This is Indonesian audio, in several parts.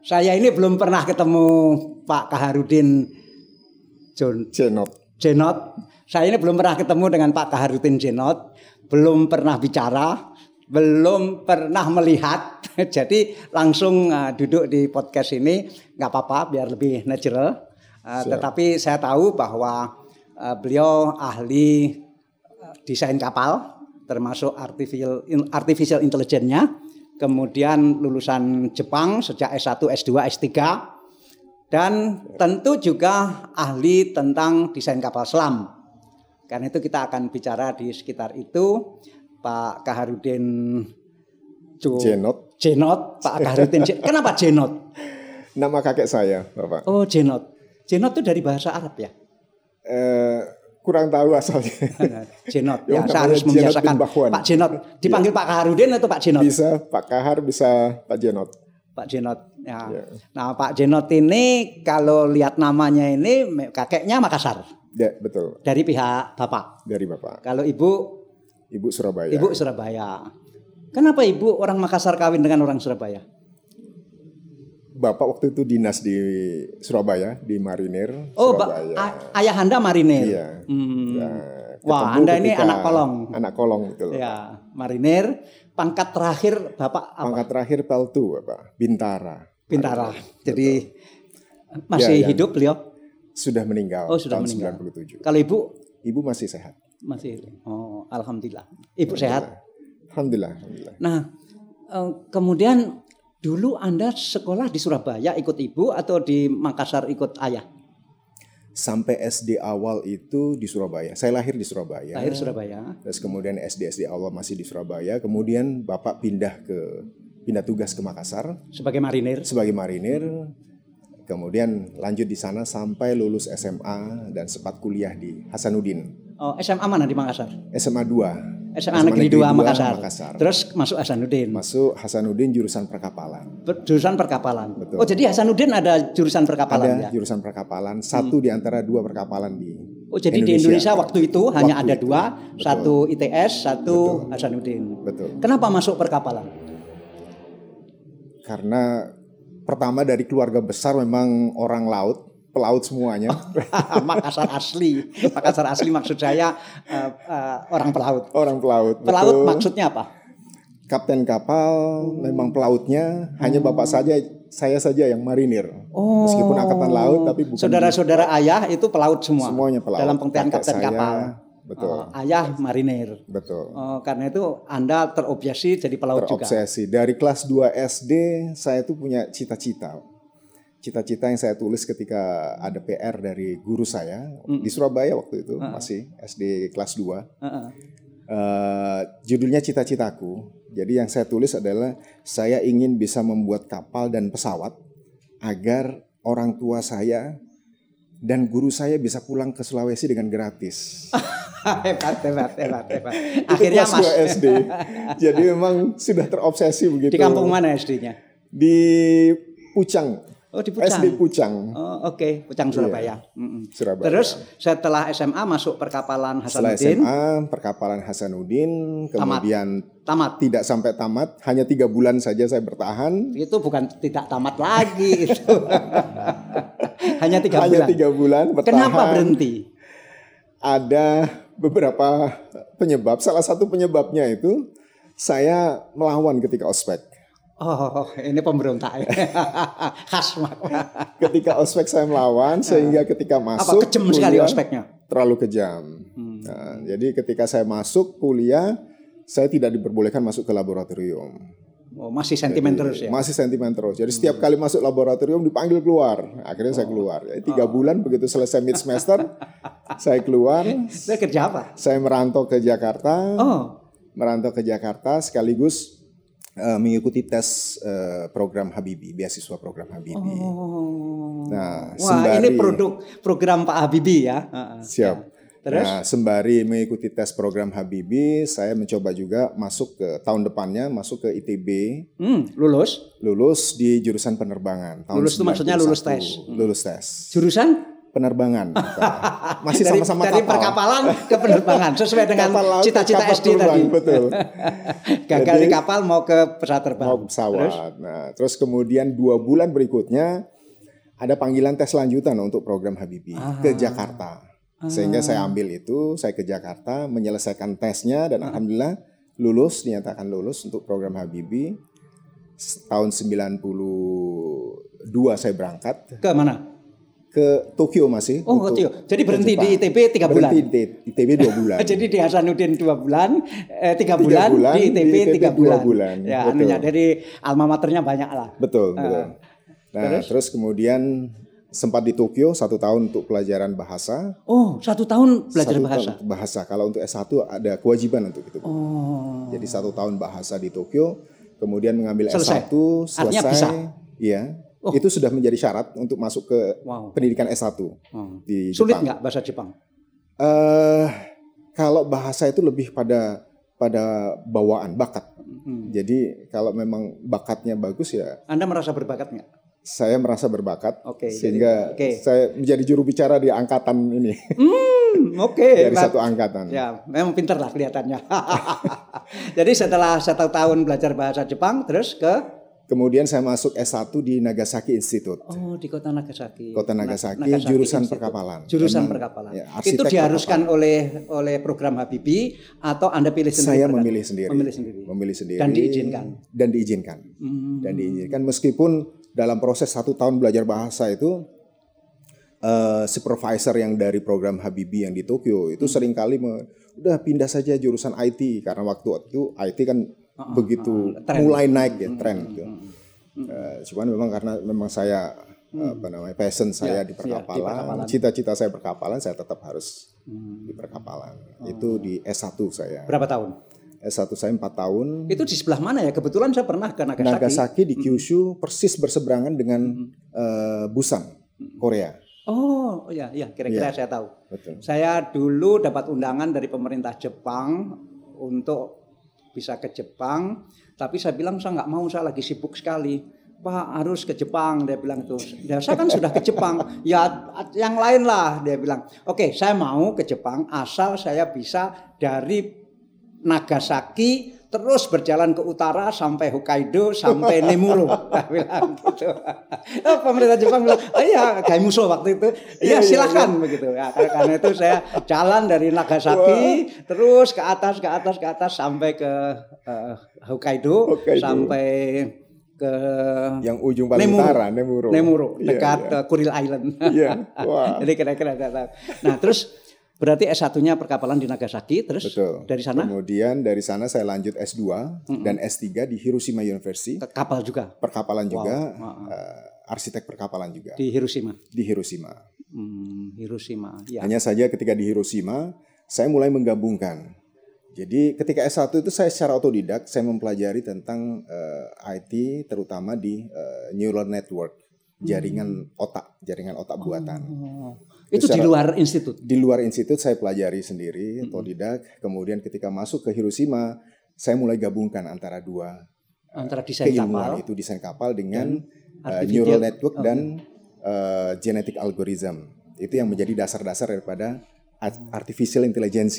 Saya ini belum pernah ketemu Pak Kaharudin Jenot. Saya ini belum pernah ketemu dengan Pak Kaharudin Jenot, belum pernah bicara, belum pernah melihat. Jadi langsung duduk di podcast ini nggak apa-apa biar lebih natural. Tetapi saya tahu bahwa beliau ahli desain kapal, termasuk artificial intelligence-nya. Kemudian lulusan Jepang sejak S1, S2, S3. Dan tentu juga ahli tentang desain kapal selam. Karena itu kita akan bicara di sekitar itu. Pak Kaharudin Jenot. Pak Kaharudin Jenot. Kenapa Jenot? Nama kakek saya, Bapak. Oh, Jenot. Jenot itu dari bahasa Arab ya? Kurang tahu asalnya. Jenot. Ya, saya harus membiasakan. Pak Jenot. Dipanggil Pak Kaharudin atau Pak Jenot? Bisa Pak Kahar, bisa Pak Jenot. Pak Jenot. Ya. Nah, Pak Jenot ini kalau lihat namanya ini kakeknya Makassar. Ya, betul. Dari pihak Bapak. Dari Bapak. Kalau Ibu Surabaya. Ibu Surabaya. Kenapa Ibu orang Makassar kawin dengan orang Surabaya? Bapak waktu itu dinas di Surabaya, di Marinir. Oh, ayah Anda Marinir. Iya. Ya, wah, Anda ini anak kolong. Anak kolong betul. Ya, Marinir. Pangkat terakhir Bapak apa? Pangkat terakhir Peltu, Bapak. Bintara. Jadi masih hidup beliau? Sudah meninggal. Oh, sudah tahun meninggal. 97. Kalau Ibu? Ibu masih sehat. Masih. Oh, alhamdulillah. Ibu sehat? Alhamdulillah. Nah, kemudian dulu Anda sekolah di Surabaya ikut Ibu atau di Makassar ikut ayah? Sampai SD awal itu di Surabaya. Saya lahir di Surabaya. Lahir Surabaya. Terus kemudian SD awal masih di Surabaya. Kemudian Bapak pindah tugas ke Makassar. Sebagai marinir. Kemudian lanjut di sana sampai lulus SMA dan sempat kuliah di Hasanuddin. Oh, SMA mana di Makassar? SMA 2. SMA Negeri 2 Makassar. Terus masuk Hasanuddin. Masuk Hasanuddin jurusan perkapalan. Jurusan perkapalan. Betul. Oh, jadi Hasanuddin ada jurusan perkapalan ada ya? Jurusan perkapalan, satu di antara dua perkapalan di Oh, jadi di Indonesia waktu itu hanya ada dua, betul. Satu ITS, satu Hasanuddin. Betul. Kenapa masuk perkapalan? Karena pertama dari keluarga besar memang orang laut, pelaut semuanya. Makassar asli maksud saya orang pelaut. Orang pelaut. Pelaut betul. maksudnya apa? Kapten kapal, memang pelautnya hanya bapak saya saja yang marinir. Meskipun angkatan laut, tapi bukan. Saudara-saudara ayah itu pelaut semua. Semuanya pelaut. Dalam pengertian kapten kapal. Betul. Ayah marinir. Betul. Karena itu Anda terobsesi jadi pelaut juga. Terobsesi. Dari kelas 2 SD saya tuh punya cita-cita. Cita-cita yang saya tulis ketika ada PR dari guru saya di Surabaya waktu itu, masih SD kelas 2. Judulnya Cita-citaku. Jadi yang saya tulis adalah saya ingin bisa membuat kapal dan pesawat agar orang tua saya dan guru saya bisa pulang ke Sulawesi dengan gratis. Hebat. Akhirnya kelas 2 SD. Jadi memang sudah terobsesi begitu. Di kampung mana SD-nya? Di Pucang. Oh, di Pucang. SD Pucang. Oh, oke. Pucang Surabaya. Surabaya. Terus setelah SMA masuk perkapalan Hasanuddin. Setelah SMA perkapalan Hasanuddin, kemudian tamat. Tidak sampai tamat, hanya 3 bulan saja saya bertahan. Itu bukan tidak tamat lagi itu. Hanya 3 bulan. Hanya 3 bulan bertahan. Kenapa berhenti? Ada beberapa penyebab. Salah satu penyebabnya itu saya melawan ketika ospek. Oh, ini pemberontak ya. Khas. Ketika ospek saya melawan, sehingga ketika masuk kejam sekali ospeknya? Terlalu kejam. Nah, jadi ketika saya masuk kuliah, saya tidak diperbolehkan masuk ke laboratorium. Oh, masih sentimen terus ya? Masih sentimen terus. Jadi setiap kali masuk laboratorium dipanggil keluar. Akhirnya saya keluar. Jadi 3 bulan begitu selesai mid semester, saya keluar. Saya kerja apa? Saya merantau ke Jakarta. Merantau ke Jakarta sekaligus mengikuti tes program Habibie, beasiswa program Habibie. Nah, ini program Pak Habibie ya. Siap. Ya. Terus? Nah, sembari mengikuti tes program Habibie, saya mencoba juga masuk ke tahun depannya masuk ke ITB. Lulus? Lulus di jurusan penerbangan. Lulus itu maksudnya lulus tes. Lulus tes. Jurusan? penerbangan. Masih sama-sama dari kapal. perkapalan ke penerbangan sesuai dengan cita-cita SD tadi. Betul. Gagal di kapal mau ke pesawat terbang. Mau pesawat. Terus kemudian 2 bulan berikutnya ada panggilan tes lanjutan untuk program Habibie ke Jakarta. Sehingga saya ambil itu, saya ke Jakarta menyelesaikan tesnya dan alhamdulillah dinyatakan lulus untuk program Habibie. Tahun 92 saya berangkat. Ke mana? Ke Tokyo masih. Oh, Tokyo. Jadi berhenti di ITB 3 bulan. Berhenti di ITB 2 bulan. Jadi di Hasanuddin 2 bulan, 3 bulan, di ITB 3 bulan. Ya, anunya dari alma maternya banyak lah. Betul. Nah, terus kemudian sempat di Tokyo 1 tahun untuk pelajaran bahasa. Oh, 1 tahun belajar bahasa. Kalau untuk S1 ada kewajiban untuk itu. Oh. Jadi 1 tahun bahasa di Tokyo, kemudian mengambil selesai. S1, selesai. Artinya bisa. Iya. Itu sudah menjadi syarat untuk masuk ke pendidikan S1 di Jepang. Sulit nggak bahasa Jepang? Kalau bahasa itu lebih pada bawaan, bakat. Jadi kalau memang bakatnya bagus ya. Anda merasa berbakat nggak? Saya merasa berbakat, sehingga saya menjadi juru bicara di angkatan ini. Dari satu angkatan. Ya, memang pintar lah kelihatannya. Jadi setelah 1 tahun belajar bahasa Jepang, terus kemudian saya masuk S1 di Nagasaki Institute. Oh, di kota Nagasaki. Kota Nagasaki jurusan Institute. Perkapalan. Jurusan perkapalan. Ya, itu diharuskan oleh program Habibie atau Anda pilih sendiri? Saya memilih sendiri. Memilih sendiri. Dan diizinkan. Dan diizinkan meskipun dalam proses 1 tahun belajar bahasa itu supervisor yang dari program Habibie yang di Tokyo itu seringkali udah pindah saja jurusan IT karena waktu itu IT kan begitu mulai naik ya tren gitu. Cuman karena saya passion saya di perkapalan, cita-cita saya perkapalan, saya tetap harus di perkapalan. Itu di S1 saya. Berapa tahun? S1 saya 4 tahun. Itu di sebelah mana ya? Kebetulan saya pernah ke Nagasaki. Nagasaki di Kyushu, persis berseberangan dengan Busan, Korea. Oh ya, kira-kira saya tahu. Betul. Saya dulu dapat undangan dari pemerintah Jepang untuk bisa ke Jepang, tapi saya bilang saya nggak mau, saya lagi sibuk sekali. Pak, harus ke Jepang, dia bilang itu. Ya, saya kan sudah ke Jepang, ya yang lain lah, dia bilang. Oke, saya mau ke Jepang asal saya bisa dari Nagasaki terus berjalan ke utara sampai Hokkaido sampai Nemuro. Dia bilang gitu. Pemerintah Jepang bilang, oh iya, Gaimuso waktu itu. Iya, silakan begitu. Ya, karena itu saya jalan dari Nagasaki terus ke atas sampai ke Hokkaido, sampai ke yang ujung paling utara, Nemuro dekat Kuril Island. Jadi kira-kira. Nah, terus berarti S1-nya perkapalan di Nagasaki, terus betul. Dari sana? Kemudian dari sana saya lanjut S2 dan S3 di Hiroshima University. Kapal juga? Perkapalan juga, arsitek perkapalan juga. Di Hiroshima? Di Hiroshima. Hiroshima, ya. Hanya saja ketika di Hiroshima, saya mulai menggabungkan. Jadi ketika S1 itu saya secara otodidak, saya mempelajari tentang IT, terutama di neural network, jaringan otak buatan. Itu di luar institut? Di luar institut saya pelajari sendiri, otodidak. Kemudian ketika masuk ke Hiroshima, saya mulai gabungkan antara desain keilmuan kapal. Itu desain kapal dengan neural network dan genetic algorithm. Itu yang menjadi dasar-dasar daripada artificial intelligence.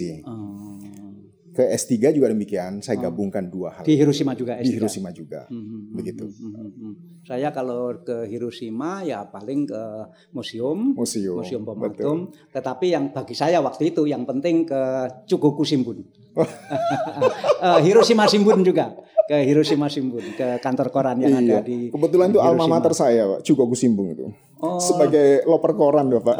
Ke S3 juga demikian, saya gabungkan 2 hal. Di Hiroshima juga S3? Di Hiroshima juga, begitu. Saya kalau ke Hiroshima ya paling ke museum bom atom. Tetapi yang bagi saya waktu itu yang penting ke Chugoku Shimbun. Hiroshima Shimbun juga. Ke Hiroshima Shimbun, ke kantor koran yang ada di kebetulan itu alma mater saya, Pak, Chugoku Shimbun itu. Sebagai loper koran, Bapak.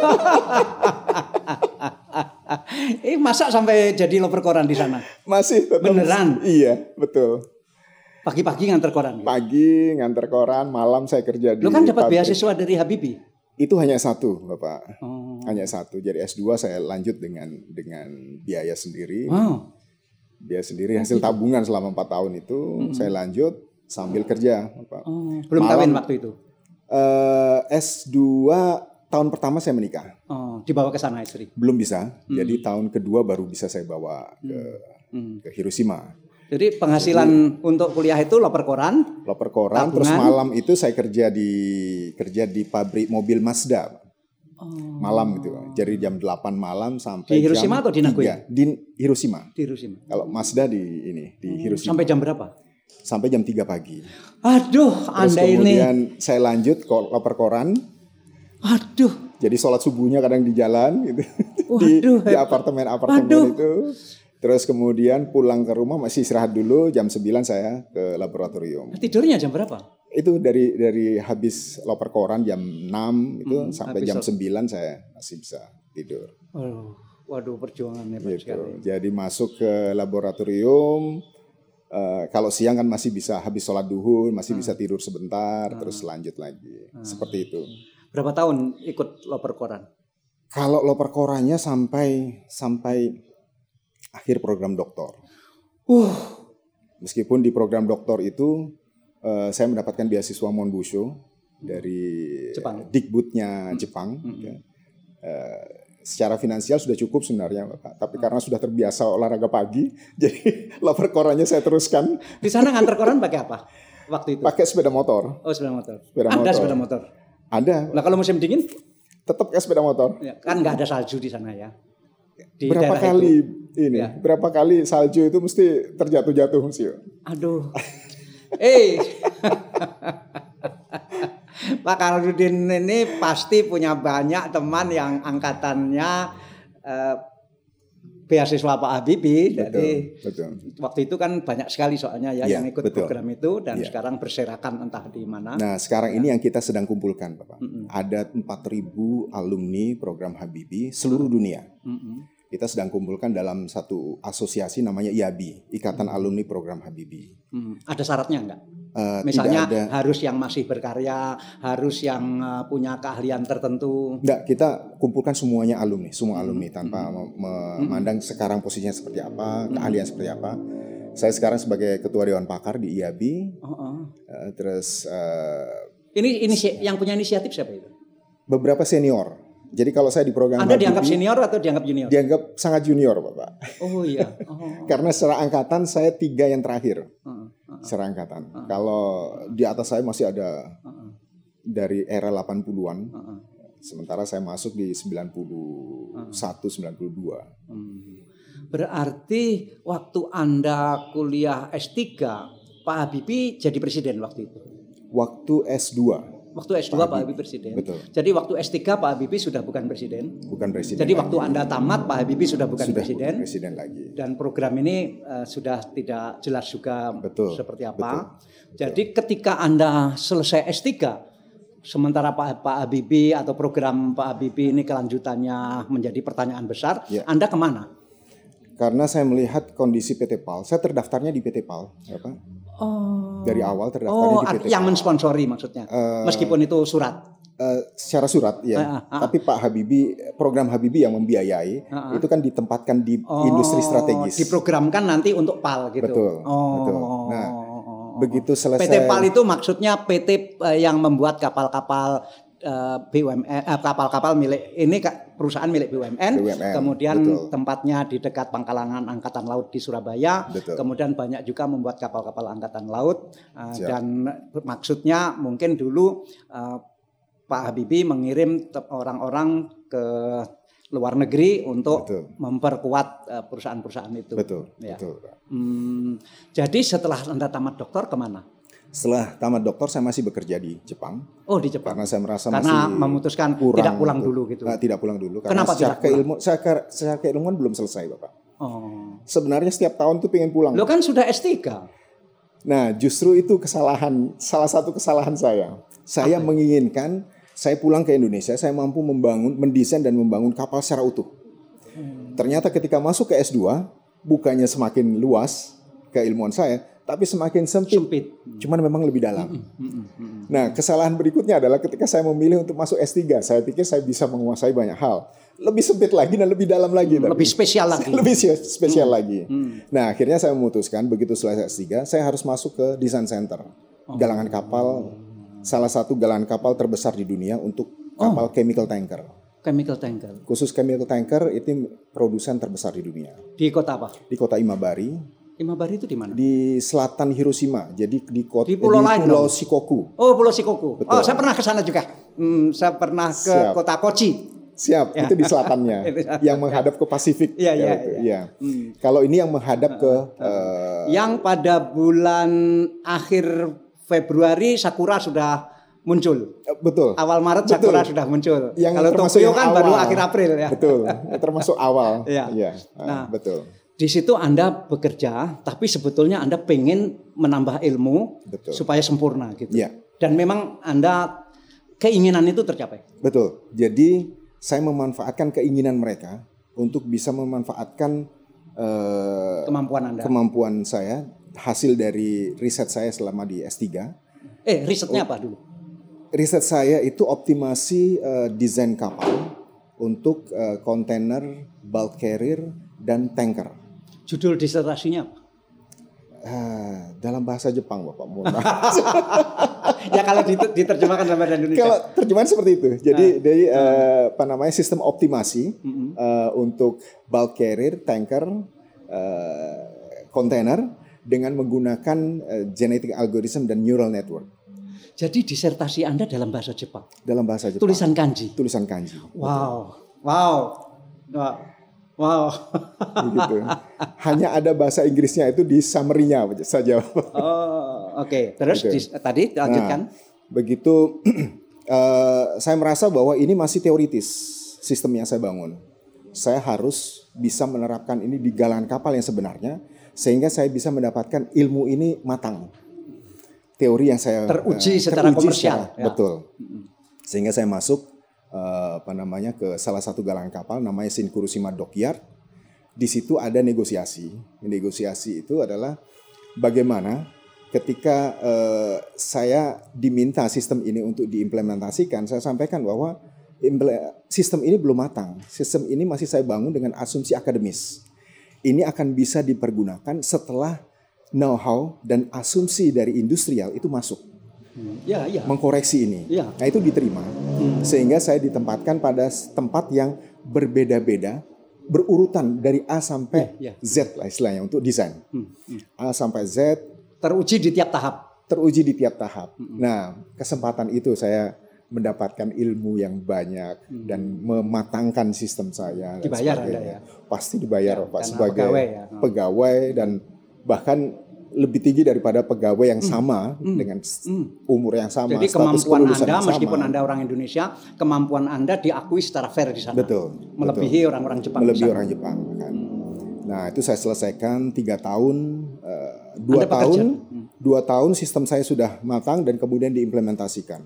Masa sampai jadi loper koran di sana? Masih tetap. Beneran? Iya, betul. Pagi-pagi nganter koran? Pagi nganter koran, malam saya kerja di. Lo kan dapat beasiswa dari Habibie? Itu hanya 1, Bapak. Hanya 1. Jadi S2 saya lanjut dengan biaya sendiri. Biaya sendiri, hasil tabungan selama 4 tahun itu saya lanjut sambil kerja, Bapak. Belum kawin waktu itu? S2 tahun pertama saya menikah. Dibawa ke sana istri? Belum bisa. Jadi tahun kedua baru bisa saya bawa ke Hiroshima. Jadi penghasilan untuk kuliah itu loper koran, terus malam itu saya kerja di pabrik mobil Mazda. malam gitu. Jadi jam 8 malam sampai Di Hiroshima jam atau di Nagoya? 3. Di Hiroshima. Di Hiroshima. Kalau Mazda di Hiroshima. Sampai jam berapa? Sampai jam 3 pagi. Aduh, Terus Anda ini. kemudian saya lanjut lapar koran. Aduh. Jadi sholat subuhnya kadang di jalan gitu. Waduh, di apartemen itu. Terus kemudian pulang ke rumah masih istirahat dulu, jam 9 saya ke laboratorium. Tidurnya jam berapa? Itu dari habis lapar koran jam 6 itu sampai jam 9 saya masih bisa tidur. Waduh, perjuangannya Pak Gitu. sekali. Jadi masuk ke laboratorium, kalau siang kan masih bisa habis sholat duhur, masih bisa tidur sebentar, terus lanjut lagi. Seperti itu. Berapa tahun ikut loper koran? Kalau loper korannya sampai akhir program doktor. Meskipun di program doktor itu saya mendapatkan beasiswa Monbusho dari Jepang. Dikbudnya Jepang. Ya. Secara finansial sudah cukup sebenarnya, Bapak. Tapi karena sudah terbiasa olahraga pagi, jadi loper korannya saya teruskan. Di sana nganter koran pakai apa? Waktu itu? Pakai sepeda motor. Oh, sepeda motor. Ada sepeda motor. Ada. Nah, kalau musim dingin? Tetap pakai sepeda motor. Ya, kan nggak ada salju di sana ya. Di Berapa daerah kali itu. ini? Ya. Berapa kali salju itu mesti terjatuh-jatuh sih. Aduh. Pak Kamarudin ini pasti punya banyak teman yang angkatannya beasiswa Pak Habibie. Jadi betul. waktu itu kan banyak sekali soalnya ya yang ikut betul. program itu dan sekarang berserakan entah di mana. Nah, sekarang ini yang kita sedang kumpulkan, Bapak. Ada 4.000 alumni program Habibie seluruh dunia. Kita sedang kumpulkan dalam satu asosiasi namanya IABI, Ikatan Alumni Program Habibie. Ada syaratnya enggak? Misalnya ada. Harus yang masih berkarya, harus yang punya keahlian tertentu. Enggak, kita kumpulkan semuanya alumni, semua alumni tanpa memandang sekarang posisinya seperti apa, keahlian seperti apa. Saya sekarang sebagai ketua dewan pakar di IABI. Terus ini yang punya inisiatif siapa itu? Beberapa senior. Jadi kalau saya di program Anda dianggap senior atau dianggap junior? Dianggap sangat junior, Bapak. Oh iya. Karena secara angkatan saya 3 yang terakhir. Secara angkatan. Kalau di atas saya masih ada dari era 80-an. Sementara saya masuk di 91, 92. Berarti waktu Anda kuliah S3, Pak Habibie jadi presiden waktu itu? Waktu S2. Waktu S2 Pak Habibie presiden. Betul. Jadi waktu S3 Pak Habibie sudah bukan presiden. Bukan presiden. Jadi waktu Anda tamat Pak Habibie sudah bukan presiden. Bukan presiden lagi. Dan program ini sudah tidak jelas juga seperti apa. Betul. Jadi ketika Anda selesai S3, sementara Pak Habibie atau program Pak Habibie ini kelanjutannya menjadi pertanyaan besar, Anda kemana? Karena saya melihat kondisi PT PAL, saya terdaftarnya di PT PAL, apa? Dari awal terdaftarnya di PT PAL. Yang mensponsori maksudnya, meskipun itu surat. Secara surat ya, tapi Pak Habibie, program Habibie yang membiayai, itu kan ditempatkan di industri strategis. Diprogramkan nanti untuk PAL gitu. Betul. Nah, begitu selesai. PT PAL itu maksudnya PT yang membuat kapal-kapal BUMN, kapal-kapal milik ini perusahaan milik BUMN, kemudian tempatnya di dekat Pangkalan Angkatan Laut di Surabaya, kemudian banyak juga membuat kapal-kapal angkatan laut, dan maksudnya mungkin dulu Pak Habibie mengirim orang-orang ke luar negeri untuk memperkuat perusahaan-perusahaan itu. Betul. Jadi setelah Anda tamat doktor kemana? Setelah tamat doktor saya masih bekerja di Jepang. Oh, di Jepang. Karena saya merasa masih kurang, memutuskan tidak pulang dulu gitu. Tidak pulang dulu karena kenapa secara keilmuan belum selesai, Bapak. Sebenarnya setiap tahun tuh pengen pulang. Lo kan sudah S3. Nah, justru itu salah satu kesalahan saya. Saya menginginkan saya pulang ke Indonesia, saya mampu mendesain dan membangun kapal secara utuh. Ternyata ketika masuk ke S2, bukannya semakin luas keilmuan saya, tapi semakin sempit. Cuman memang lebih dalam. Nah, kesalahan berikutnya adalah ketika saya memilih untuk masuk S3, saya pikir saya bisa menguasai banyak hal. Lebih sempit lagi dan lebih dalam lagi. Lebih spesial lagi. Lebih spesial lagi. Nah, akhirnya saya memutuskan begitu selesai S3, saya harus masuk ke design center. Galangan kapal, salah satu galangan kapal terbesar di dunia untuk kapal chemical tanker. Chemical tanker. Khusus chemical tanker itu produsen terbesar di dunia. Di kota apa? Di kota Imabari. Imabari itu di mana? Di selatan Hiroshima. Jadi di pulau lain Pulau Shikoku. Oh, Pulau Shikoku. Betul. Oh, saya pernah ke sana juga. Saya pernah ke Siap. kota Kochi. Siap, itu di selatannya, yang menghadap ke Pasifik. Iya. Kalau ini yang menghadap ke yang pada bulan akhir Februari sakura sudah muncul. Betul. Awal Maret sakura sudah muncul. Yang kalau Tokyo kan baru akhir April ya. Betul, termasuk awal. Iya. Nah, betul. Di situ Anda bekerja, tapi sebetulnya Anda pengen menambah ilmu supaya sempurna gitu. Ya. Dan memang Anda keinginan itu tercapai. Betul. Jadi saya memanfaatkan keinginan mereka untuk bisa memanfaatkan kemampuan saya, hasil dari riset saya selama di S3. Risetnya apa dulu? Riset saya itu optimasi desain kapal untuk kontainer, bulk carrier, dan tanker. Judul disertasinya apa? Dalam bahasa Jepang, Bapak. Mohon maaf. Ya kalau diterjemahkan dalam bahasa Indonesia. Kalau terjemahan seperti itu. Jadi dari sistem optimasi untuk bulk carrier, tanker, kontainer dengan menggunakan genetic algorithm dan neural network. Jadi disertasi Anda dalam bahasa Jepang. Dalam bahasa Jepang. Tulisan kanji. Tulisan kanji. Wow. Begitu. Hanya ada bahasa Inggrisnya itu di summary-nya saja. Oke. Terus tadi lanjutkan. Begitu saya merasa bahwa ini masih teoritis sistem yang saya bangun. Saya harus bisa menerapkan ini di galangan kapal yang sebenarnya sehingga saya bisa mendapatkan ilmu ini matang. Teori yang saya teruji secara komersial. Betul. Sehingga saya masuk ke salah satu galangan kapal namanya Shinkurushima Dockyard. Di situ ada negosiasi. Negosiasi itu adalah bagaimana ketika saya diminta sistem ini untuk diimplementasikan, saya sampaikan bahwa sistem ini belum matang. Sistem ini masih saya bangun dengan asumsi akademis. Ini akan bisa dipergunakan setelah know-how dan asumsi dari industrial itu masuk. Mengkoreksi ini. Nah itu diterima. Sehingga saya ditempatkan pada tempat yang berbeda-beda, berurutan dari A sampai Z lah istilahnya untuk desain. A sampai Z. Teruji di tiap tahap. Nah kesempatan itu saya mendapatkan ilmu yang banyak dan mematangkan sistem saya. Dibayar Anda ya? Pasti dibayar Pak sebagai pegawai dan bahkan lebih tinggi daripada pegawai yang sama dengan umur yang sama. Jadi kemampuan Anda meskipun Anda orang Indonesia, kemampuan Anda diakui secara fair di sana. Betul. Melebihi orang-orang Jepang. Melebihi orang Jepang kan. Nah itu saya selesaikan 3 tahun, 2 tahun sistem saya sudah matang dan kemudian diimplementasikan.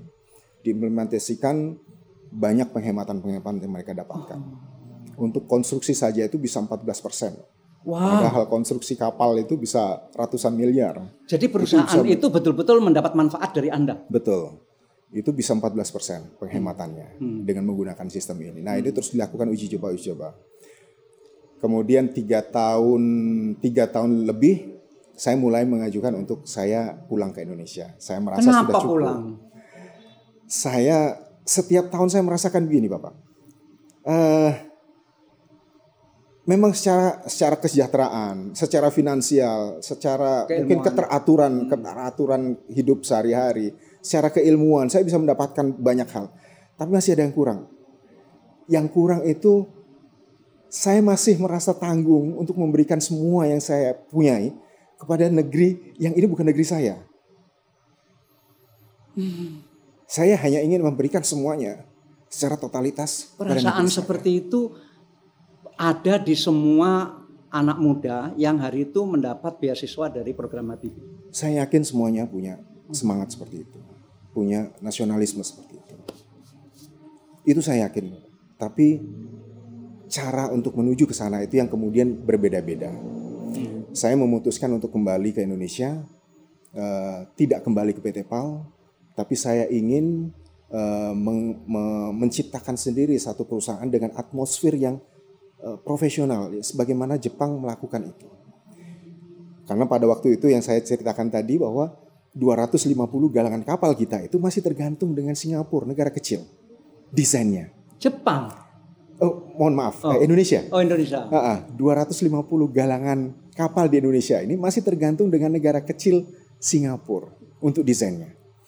Banyak penghematan yang mereka dapatkan. Untuk konstruksi saja itu bisa 14%. Padahal konstruksi kapal itu bisa ratusan miliar. Jadi perusahaan itu betul-betul mendapat manfaat dari Anda? Betul. Itu bisa 14% penghematannya dengan menggunakan sistem ini. Nah ini terus dilakukan uji coba. Kemudian 3 tahun lebih saya mulai mengajukan untuk saya pulang ke Indonesia. Saya merasa sudah cukup. Pulang? Saya setiap tahun saya merasakan begini Bapak. Memang secara kesejahteraan, secara finansial, secara mungkin keteraturan hidup sehari-hari, secara keilmuan saya bisa mendapatkan banyak hal. Tapi masih ada yang kurang. Yang kurang itu saya masih merasa tanggung untuk memberikan semua yang saya punyai kepada negeri yang ini bukan negeri saya. Saya hanya ingin memberikan semuanya secara totalitas. Perasaan seperti itu ada di semua anak muda yang hari itu mendapat beasiswa dari program Habibie. Saya yakin semuanya punya semangat seperti itu. Punya nasionalisme seperti itu. Itu saya yakin. Tapi cara untuk menuju ke sana itu yang kemudian berbeda-beda. Saya memutuskan untuk kembali ke Indonesia. Tidak kembali ke PT PAL. Tapi saya ingin menciptakan sendiri satu perusahaan dengan atmosfer yang profesional, sebagaimana Jepang melakukan itu. Karena pada waktu itu yang saya ceritakan tadi bahwa 250 galangan kapal kita itu masih tergantung dengan Singapura, negara kecil. Desainnya. Jepang? Indonesia. Indonesia. 250 galangan kapal di Indonesia ini masih tergantung dengan negara kecil Singapura untuk desainnya.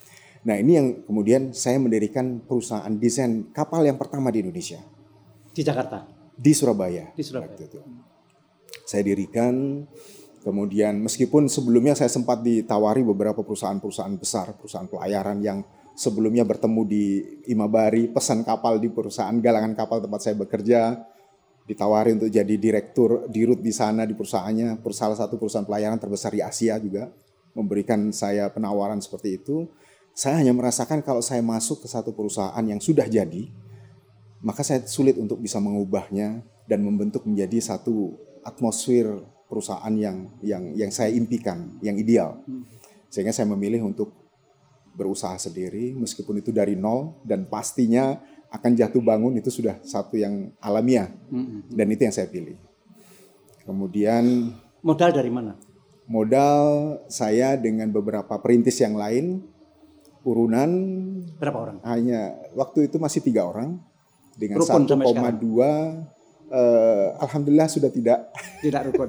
Nah ini yang kemudian saya mendirikan perusahaan desain kapal yang pertama di Indonesia. Di Jakarta? Di Surabaya. Di Surabaya. Waktu itu. Saya dirikan, kemudian meskipun sebelumnya saya sempat ditawari beberapa perusahaan-perusahaan besar, perusahaan pelayaran yang sebelumnya bertemu di Imabari, pesan kapal di perusahaan galangan kapal tempat saya bekerja, ditawari untuk jadi direktur dirut di sana di perusahaannya, salah satu perusahaan pelayaran terbesar di Asia juga, memberikan saya penawaran seperti itu. Saya hanya merasakan kalau saya masuk ke satu perusahaan yang sudah jadi, maka saya sulit untuk bisa mengubahnya dan membentuk menjadi satu atmosfer perusahaan yang saya impikan, yang ideal. Sehingga saya memilih untuk berusaha sendiri meskipun itu dari nol dan pastinya akan jatuh bangun, itu sudah satu yang alamiah dan itu yang saya pilih. Kemudian modal dari mana? Modal saya dengan beberapa perintis yang lain, urunan berapa orang? Hanya waktu itu masih 3 orang dengan rukun 1,2 alhamdulillah sudah tidak rukun.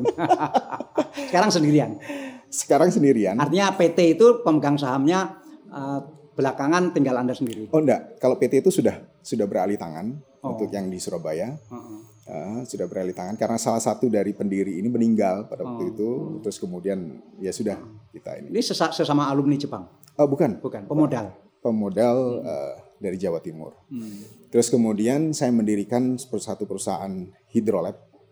Sekarang sendirian. Artinya PT itu pemegang sahamnya belakangan tinggal Anda sendiri. Oh enggak, kalau PT itu sudah beralih tangan untuk yang di Surabaya. Sudah beralih tangan karena salah satu dari pendiri ini meninggal pada waktu itu, terus kemudian ya sudah kita ini. Ini sesama alumni Jepang? Oh bukan, pemodal dari Jawa Timur. Terus kemudian saya mendirikan satu perusahaan hidrolab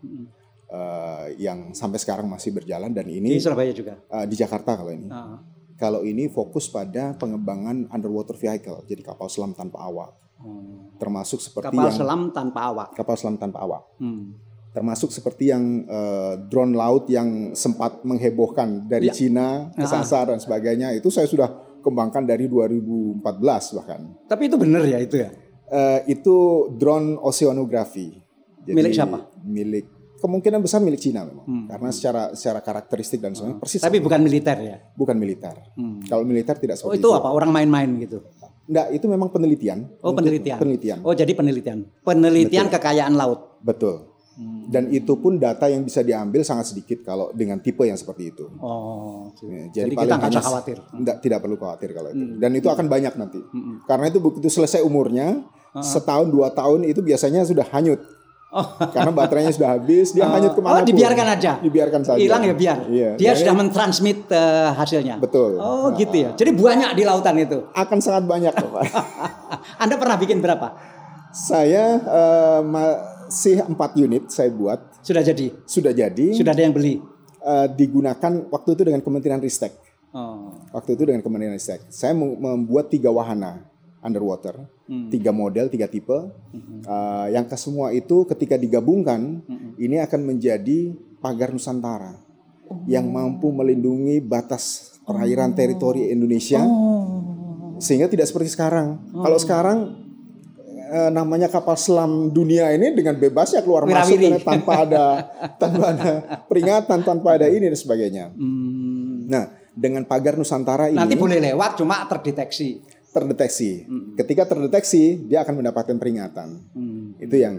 yang sampai sekarang masih berjalan dan ini di Surabaya juga. Di Jakarta kalau ini. Kalau ini fokus pada pengembangan underwater vehicle, jadi kapal selam tanpa awak. Termasuk seperti kapal selam tanpa awak. Termasuk seperti yang drone laut yang sempat menghebohkan dari Cina, kesasar dan sebagainya. Itu saya sudah kembangkan dari 2014 bahkan. Tapi itu benar ya itu ya? Itu drone oceanography. Jadi, milik siapa? Kemungkinan besar milik Cina memang. Karena secara karakteristik dan sebagainya persis. Tapi bukan militer ya? Bukan militer. Kalau militer tidak seperti itu. Oh itu apa? Orang main-main gitu? Enggak, itu memang penelitian. Oh penelitian. Penelitian. Oh jadi penelitian. Penelitian betul. Kekayaan laut. Betul. Dan itu pun data yang bisa diambil sangat sedikit kalau dengan tipe yang seperti itu. Oh. Jadi kita nggak usah khawatir. Tidak perlu khawatir kalau itu. Dan itu akan banyak nanti. Karena itu begitu selesai umurnya, setahun 2 tahun itu biasanya sudah hanyut. Karena baterainya sudah habis, dia hanyut kemana pun. Dibiarkan aja. Dibiarkan saja. Hilang ya biar. Iya. Dia sudah mentransmit hasilnya. Betul. Oh gitu ya. Jadi banyak di lautan itu. Akan sangat banyak, Pak. Anda pernah bikin berapa? Saya masih 4 unit saya buat. Sudah jadi. Sudah ada yang beli. Digunakan waktu itu dengan Kementerian Ristek. Waktu itu dengan Kementerian Ristek. Saya membuat 3 wahana underwater, 3 model, 3 tipe. Yang kesemua itu ketika digabungkan, ini akan menjadi pagar Nusantara yang mampu melindungi batas perairan teritori Indonesia, sehingga tidak seperti sekarang. Kalau sekarang namanya kapal selam dunia ini dengan bebasnya keluar masuk tanpa ada peringatan, tanpa ada ini dan sebagainya. Nah, dengan pagar Nusantara ini nanti boleh lewat, cuma terdeteksi. Ketika terdeteksi dia akan mendapatkan peringatan. Itu yang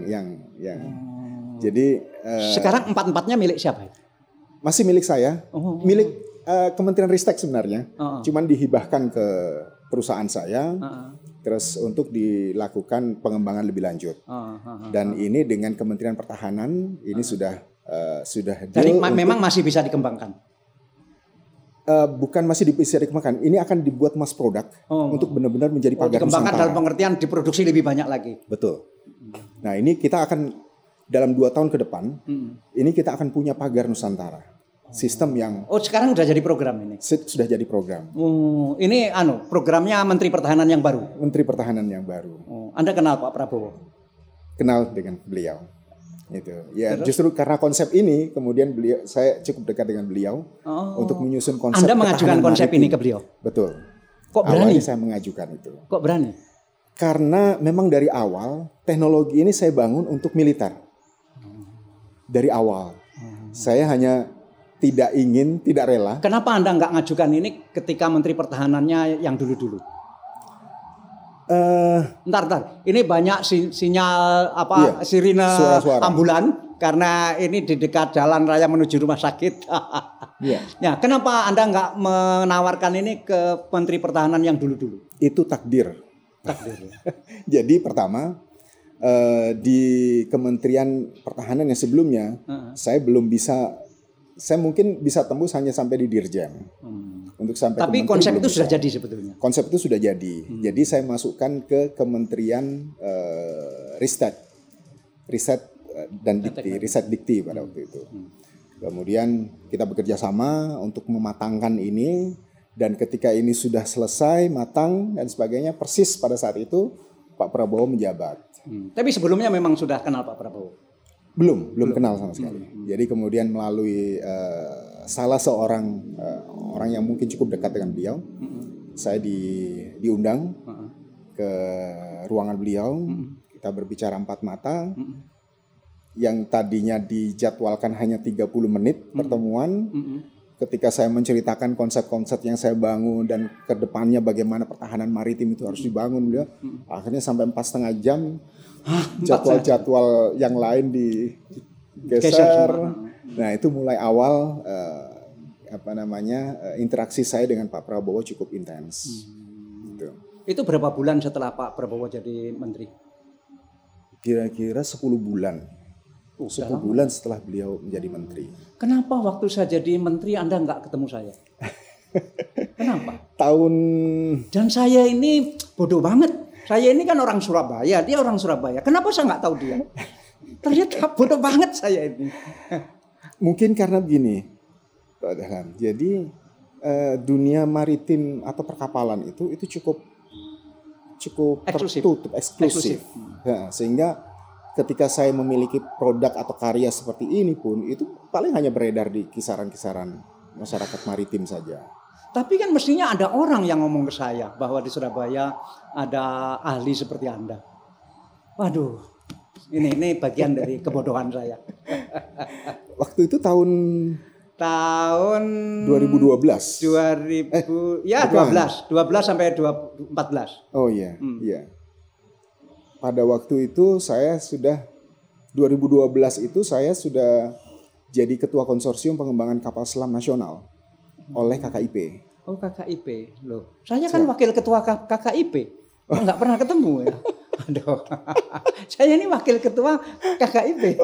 jadi sekarang 4-4-nya milik siapa? Masih milik saya. Milik Kementerian Ristek sebenarnya. Cuman dihibahkan ke perusahaan saya. Terus untuk dilakukan pengembangan lebih lanjut. Dan ini dengan Kementerian Pertahanan ini sudah jadi memang masih bisa dikembangkan. Bukan masih bisa dikembangkan. Ini akan dibuat mass product untuk benar-benar menjadi pagar Nusantara. Dikembangkan dalam pengertian diproduksi lebih banyak lagi. Betul. Nah ini kita akan dalam 2 tahun ke depan, ini kita akan punya pagar Nusantara. Sistem yang sekarang sudah jadi program ini. Sudah jadi program. Ini programnya Menteri Pertahanan yang baru. Menteri Pertahanan yang baru. Anda kenal Pak Prabowo? Kenal dengan beliau. Itu ya. Terus? Justru karena konsep ini kemudian saya cukup dekat dengan beliau untuk menyusun konsep. Anda mengajukan konsep ini ke beliau? Betul. Kok berani? Awalnya saya mengajukan itu. Kok berani? Karena memang dari awal teknologi ini saya bangun untuk militer. Dari awal saya hanya tidak rela. Kenapa Anda nggak ngajukan ini ketika Menteri Pertahanannya yang dulu-dulu? Ntar. Ini banyak sinyal sirine suara-suara ambulan karena ini di dekat jalan raya menuju rumah sakit. Ya, kenapa Anda nggak menawarkan ini ke Menteri Pertahanan yang dulu-dulu? Itu takdir. Takdir. Jadi pertama di Kementerian Pertahanan yang sebelumnya saya belum bisa, saya mungkin bisa tembus hanya sampai di Dirjen. Untuk sampai Tapi ke konsep menteri itu belum sudah bisa. jadi sebetulnya. Konsep itu sudah jadi. Jadi saya masukkan ke Kementerian Riset dan Dikti, Riset Dikti pada waktu itu. Kemudian kita bekerja sama untuk mematangkan ini, dan ketika ini sudah selesai, matang dan sebagainya, persis pada saat itu Pak Prabowo menjabat. Tapi sebelumnya memang sudah kenal Pak Prabowo? Belum kenal sama sekali. Jadi kemudian melalui salah seorang orang yang mungkin cukup dekat dengan beliau, saya diundang ke ruangan beliau. Kita berbicara 4 mata. Yang tadinya dijadwalkan hanya 30 menit pertemuan. Ketika saya menceritakan konsep-konsep yang saya bangun dan ke depannya bagaimana pertahanan maritim itu harus dibangun, beliau akhirnya sampai 4,5 jam. Jadwal-jadwal yang lain digeser. Nah, itu mulai awal interaksi saya dengan Pak Prabowo cukup intens. Gitu. Itu berapa bulan setelah Pak Prabowo jadi menteri? Kira-kira 10 bulan. 10 bulan setelah beliau menjadi menteri. Kenapa waktu saya jadi menteri Anda nggak ketemu saya? Kenapa? Dan saya ini bodoh banget. Saya ini kan orang Surabaya, dia orang Surabaya. Kenapa saya nggak tahu dia? Ternyata bodoh banget saya ini. Mungkin karena begini, Pak Dahlan. Jadi dunia maritim atau perkapalan itu cukup tertutup, eksklusif. Nah, sehingga ketika saya memiliki produk atau karya seperti ini pun itu paling hanya beredar di kisaran-kisaran masyarakat maritim saja. Tapi kan mestinya ada orang yang ngomong ke saya bahwa di Surabaya ada ahli seperti Anda. Waduh, ini bagian dari kebodohan saya. Waktu itu tahun 2012. 12 sampai 14. Oh iya, iya. Pada waktu itu saya sudah 2012 itu saya sudah jadi ketua konsorsium pengembangan kapal selam nasional oleh KKIP. Oh, KKIP. Loh, saya kan wakil ketua KKIP. Enggak pernah ketemu ya. Aduh. Saya ini wakil ketua KKIP.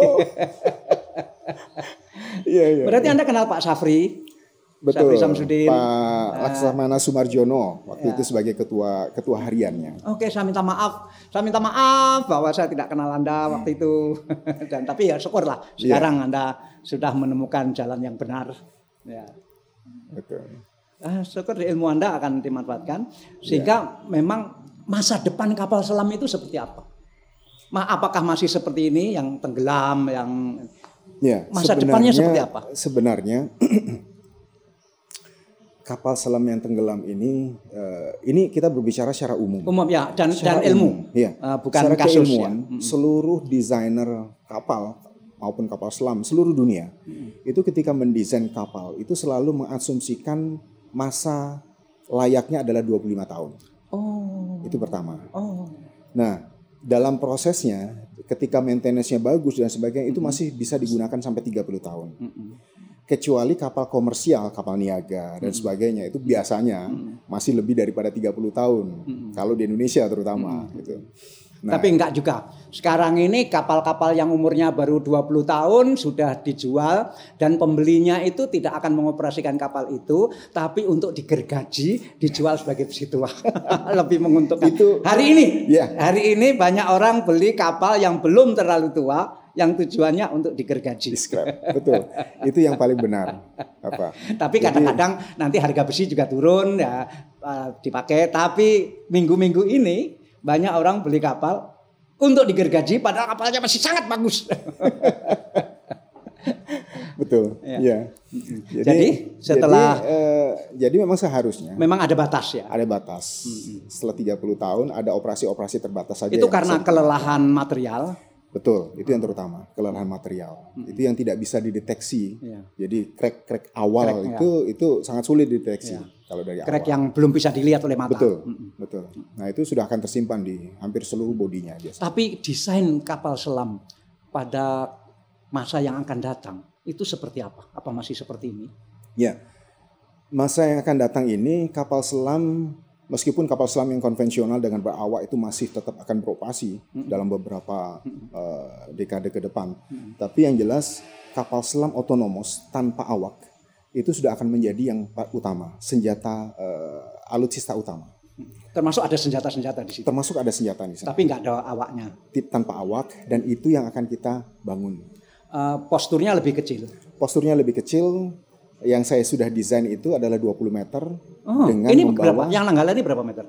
Iya. Berarti Anda kenal Pak Safri? Betul. Safri Samsudin. Pak Laksamana Sumarjono waktu itu sebagai ketua hariannya. Oke, saya minta maaf bahwa saya tidak kenal Anda waktu itu. Dan tapi ya syukurlah sekarang Anda sudah menemukan jalan yang benar. Ya. Betul. Syukur ilmu Anda akan dimanfaatkan sehingga memang masa depan kapal selam itu seperti apa? Apakah masih seperti ini yang tenggelam, yang masa depannya seperti apa? Sebenarnya kapal selam yang tenggelam ini kita berbicara secara umum. Umum ya, dan ilmu. Ya. Bukan secara kasus keilmuan, seluruh desainer kapal maupun kapal selam seluruh dunia itu ketika mendesain kapal itu selalu mengasumsikan masa layaknya adalah 25 tahun. Oh. Itu pertama. Oh. Nah, dalam prosesnya ketika maintenance-nya bagus dan sebagainya itu masih bisa digunakan sampai 30 tahun. Kecuali kapal komersial, kapal niaga dan sebagainya itu biasanya masih lebih daripada 30 tahun. Kalau di Indonesia terutama gitu. Nah, tapi enggak juga. Sekarang ini kapal-kapal yang umurnya baru 20 tahun sudah dijual dan pembelinya itu tidak akan mengoperasikan kapal itu, tapi untuk digergaji dijual sebagai besi tua. Lebih menguntungkan. Hari ini banyak orang beli kapal yang belum terlalu tua, yang tujuannya untuk digergaji. Betul. Itu yang paling benar. Tapi kadang-kadang nanti harga besi juga turun ya dipakai. Tapi minggu-minggu ini banyak orang beli kapal untuk digergaji padahal kapalnya masih sangat bagus. Betul. Ya. Jadi setelah jadi memang seharusnya memang ada batas ya. Ada batas. Setelah 30 tahun ada operasi-operasi terbatas saja. Itu karena kelelahan material. Betul, itu yang terutama, kelelahan material. Itu yang tidak bisa dideteksi. Jadi crack awal itu sangat sulit dideteksi kalau dari awal. Crack yang belum bisa dilihat oleh mata. Betul. Nah, itu sudah akan tersimpan di hampir seluruh bodinya biasanya. Tapi desain kapal selam pada masa yang akan datang itu seperti apa? Apa masih seperti ini? Ya. Masa yang akan datang ini kapal selam Meskipun kapal selam yang konvensional dengan berawak itu masih tetap akan beroperasi dalam beberapa dekade ke depan. Tapi yang jelas kapal selam otonomos tanpa awak itu sudah akan menjadi yang utama, senjata alutsista utama. Termasuk ada senjata-senjata di situ. Termasuk ada senjata di sana. Tapi nggak ada awaknya. Tanpa awak, dan itu yang akan kita bangun. Posturnya lebih kecil. Posturnya lebih kecil. Yang saya sudah desain itu adalah 20 meter dengan ini membawa berapa? Yang Nanggala ini berapa meter?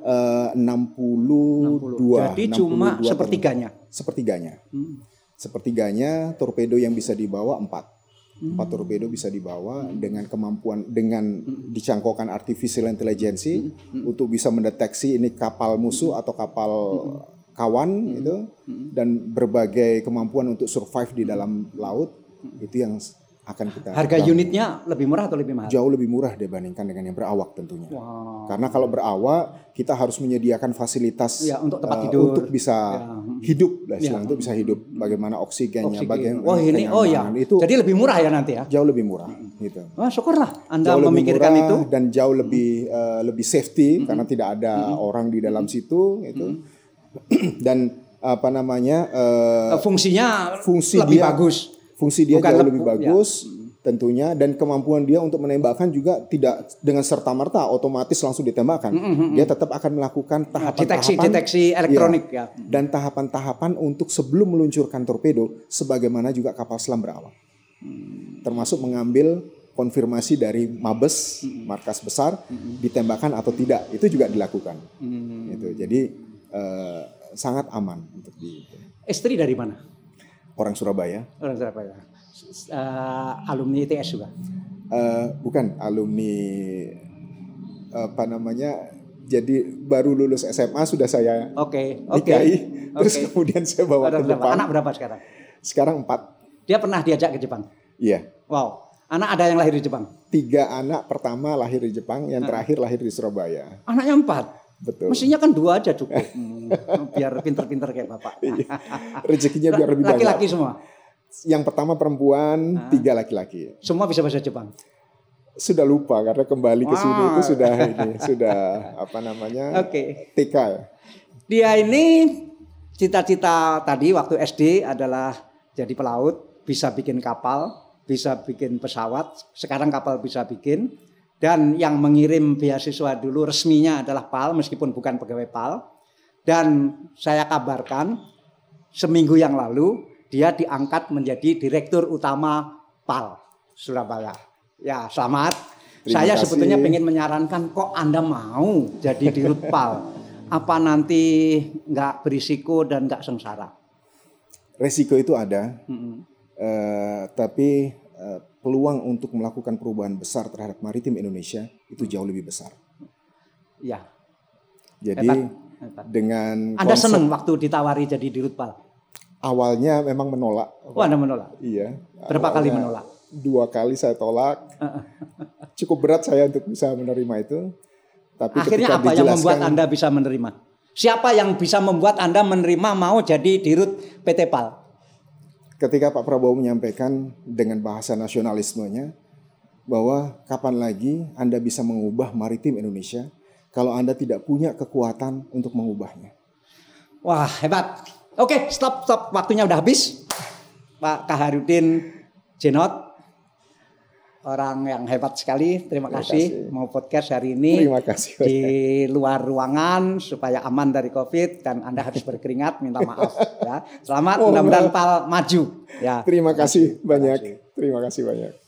62. Jadi cuma sepertiganya. Sepertiganya torpedo yang bisa dibawa 4 torpedo bisa dibawa dengan kemampuan, dengan dicangkokkan artificial intelligence untuk bisa mendeteksi ini kapal musuh atau kapal kawan itu, dan berbagai kemampuan untuk survive di dalam laut. Itu yang akan kita harga unitnya lebih murah atau lebih mahal? Jauh lebih murah dibandingkan dengan yang berawak tentunya. Wow. Karena kalau berawak kita harus menyediakan fasilitas untuk tempat tidur, untuk bisa hidup, untuk bisa hidup. Bagaimana oksigennya, bagaimana itu. Jadi lebih murah ya nanti ya? Jauh lebih murah. Gitu. Wah, syukurlah Anda memikirkan itu. Dan jauh lebih safety karena tidak ada orang di dalam situ. Itu. Dan fungsinya lebih bagus. Fungsi dia jauh lebih bagus tentunya, dan kemampuan dia untuk menembakkan juga tidak dengan serta-merta otomatis langsung ditembakkan. Dia tetap akan melakukan tahapan-tahapan deteksi elektronik dan tahapan-tahapan untuk sebelum meluncurkan torpedo, sebagaimana juga kapal selam berawak. Termasuk mengambil konfirmasi dari mabes, markas besar, ditembakkan atau tidak, itu juga dilakukan. Itu. Jadi sangat aman untuk Istri dari mana? Orang Surabaya. Orang Surabaya. Alumni ITS juga? Bukan, alumni jadi baru lulus SMA sudah saya nikahi. Terus kemudian saya bawa ke Jepang. Anak berapa sekarang? Sekarang 4. Dia pernah diajak ke Jepang? Iya. Wow. Anak ada yang lahir di Jepang? 3 anak pertama lahir di Jepang, yang terakhir lahir di Surabaya. Anaknya 4? Betul. Mestinya kan 2 aja cukup. Biar pinter-pinter kayak bapak. Rezekinya biar lebih banyak. Laki-laki semua? Yang pertama perempuan, 3 laki-laki. Semua bisa bahasa Jepang? Sudah lupa karena kembali ke sini itu sudah TK ya. Dia ini cita-cita tadi waktu SD adalah jadi pelaut, bisa bikin kapal, bisa bikin pesawat. Sekarang kapal bisa bikin. Dan yang mengirim beasiswa dulu resminya adalah PAL, meskipun bukan pegawai PAL. Dan saya kabarkan seminggu yang lalu dia diangkat menjadi Direktur Utama PAL Surabaya. Ya, selamat. Saya sebetulnya pengen menyarankan, kok Anda mau jadi Dirut PAL? Apa nanti nggak berisiko dan nggak sengsara? Resiko itu ada, tapi peluang untuk melakukan perubahan besar terhadap maritim Indonesia itu jauh lebih besar. Ya. Jadi hebat. Dengan Anda senang waktu ditawari jadi Dirut PAL? Awalnya memang menolak. Anda menolak? Iya. Berapa kali menolak? 2 kali saya tolak. Cukup berat saya untuk bisa menerima itu. Tapi akhirnya apa yang membuat Anda bisa menerima? Siapa yang bisa membuat Anda menerima mau jadi Dirut PT PAL? Ketika Pak Prabowo menyampaikan dengan bahasa nasionalismenya bahwa kapan lagi Anda bisa mengubah maritim Indonesia kalau Anda tidak punya kekuatan untuk mengubahnya. Wah, hebat. Oke, stop. Waktunya udah habis. Pak Kaharudin Jenot, orang yang hebat sekali. Terima kasih mau podcast hari ini. Terima kasih. Di luar ruangan supaya aman dari COVID dan Anda harus berkeringat, minta maaf ya. Selamat, mudah-mudahan PAL maju ya. Terima kasih banyak. Terima kasih banyak.